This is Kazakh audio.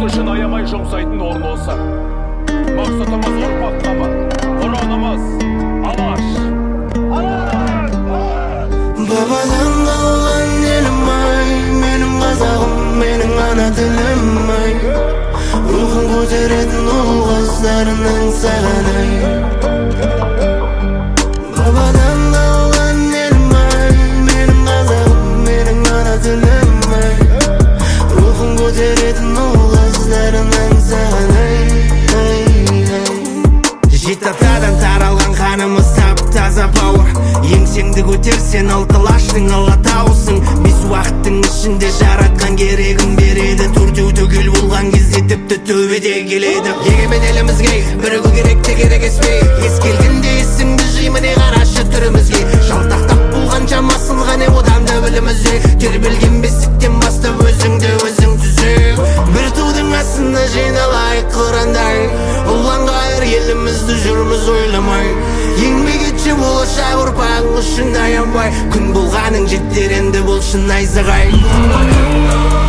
ұлт үшін аямай жұмсайтын орын осы. Мақсатымыз ұрпақ қамы, ұранымыз алаш. Бабадан қалған елім ай, менің қазағым, менің ана тілім ай, рухын көтеретін ұл қыздарының саған ай. Бабадан қалған елім ай, менің қазағым, менің ана тілім ай, рухын көтеретін ұл қыздарының саған ай. Жеті атадан таралған қанымыз тап-таза бауыр, еңсеңді көтерсен алтылаштың алатауысың. Бес уақыттың ішінде жаратқан керегін береді, төртеу түгел болған кезде тіпті төбеде келеді. Егемен елімізге бірігу керек те керек еспей, ес келгенде есіңді жи, міне қарашы түрімізге. Жалтақтап болғанша масылған одан да білімізде, тербелген бесіктен бастап өзіңді өзің түзе. Бір тудың астына жиналайық қырандай, ұланғайыр елімізді жүрміз ойламай. Еңбек етші болашақ ұрпағың үшін аянбай, күн болғаның жетер енді болсын найзағай.